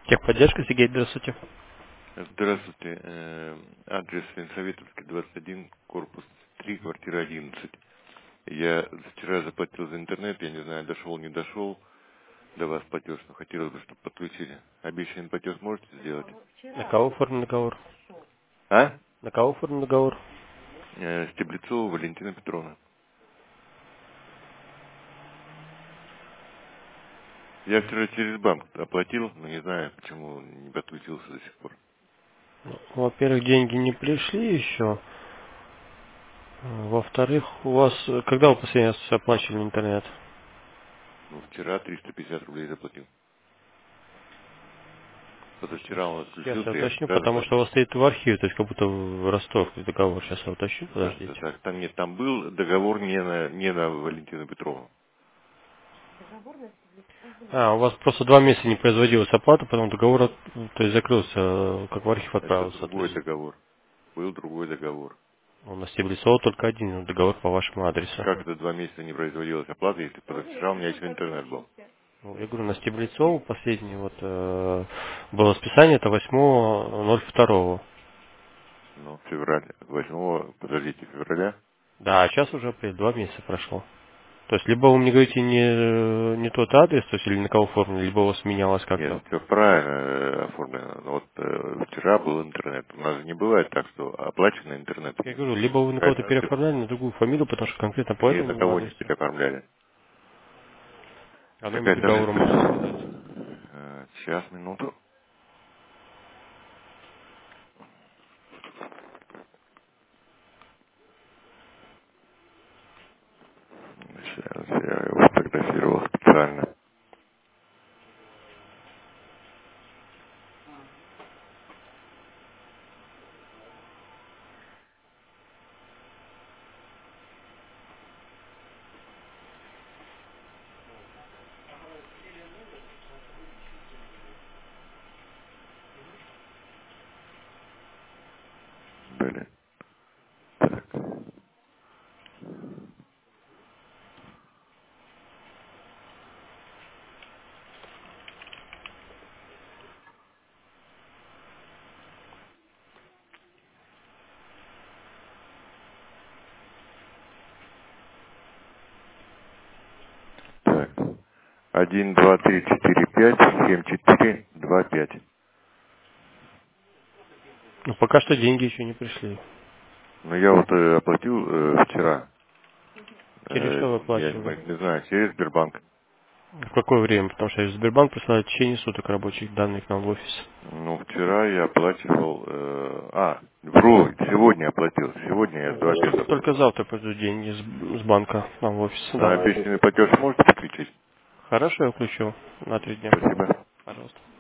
Техподдержка, Сергей, здравствуйте. Здравствуйте. Адрес Ленсоветовский, 21, корпус 3, квартира 11. Я вчера заплатил за интернет, я не знаю, дошел, не дошел до вас платеж, но хотелось бы, чтобы подключили. Обещанный платеж можете сделать? На кого оформлен договор? А? На кого оформлен договор? Стеблецова Валентина Петровна. Я вчера через банк оплатил, но не знаю, почему не подключился до сих пор. Ну, во-первых, деньги не пришли еще. Во-вторых, у вас, когда вы последний раз оплачивали интернет? Ну, вчера 350 рублей заплатил. Сейчас, Позавчера он сейчас я отключился, я уточню, вчера потому что у заплатил. вас стоит в архиве, то есть как будто в Ростов договор. Сейчас я уточню, подождите. Так, там нет, там был договор не на Валентину Петровну. У вас просто 2 месяца не производилась оплата, потом договор то есть закрылся, как в архив Это отправился, другой соответственно. договор. Был другой договор. У нас Стеблецова только один договор по вашему адресу. Как это 2 месяца не производилась оплата, если позавчера у меня еще интернет был? Ну, я говорю, на Стеблецову последний было списание, это 8.02. Ну, февраль, 8, подождите, февраля? Да, а сейчас уже апрель, 2 месяца прошло. То есть, либо вы мне говорите не тот адрес, то есть, или на кого оформлено, либо у вас менялось Нет, как-то. все правильно оформлено. Но вот вчера был интернет. У нас же не бывает так, что оплаченный интернет. Я говорю, либо вы на кого-то переоформляли на другую фамилию, потому что конкретно по Нет, на этому кого не адресу. переоформляли. А номер Какая-то... договора можете сказать? Сейчас, минуту. Сейчас я его сфотографировал специально. Блин. Так. Так. 1, 2, 3, 4, 5, 7, 4, 2, 5. Ну, пока что деньги еще не пришли. Ну, я вот оплатил вчера. Через что вы Я оплачивали? не знаю, через Сбербанк. В какое время? Потому что Сбербанк присылает в течение суток рабочих данных к нам в офис. Ну, вчера я оплачивал... вру, сегодня оплатил. Сегодня я 2 5 Только заплатил. завтра пойдут деньги с банка нам в офис. На Да. обещанный платеж можете подключить? Хорошо, я включу на 3 дня. Спасибо. Пожалуйста.